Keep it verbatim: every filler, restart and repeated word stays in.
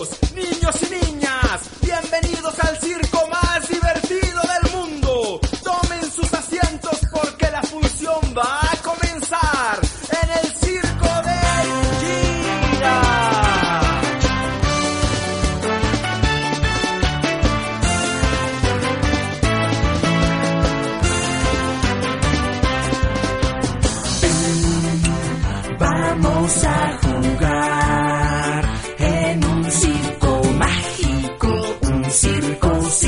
Caballeros, niños y niñas, bienvenidos al circo más divertido del mundo. Tomen sus asientos porque la función va a comenzar en el circo de Gira. Vamos a jugar.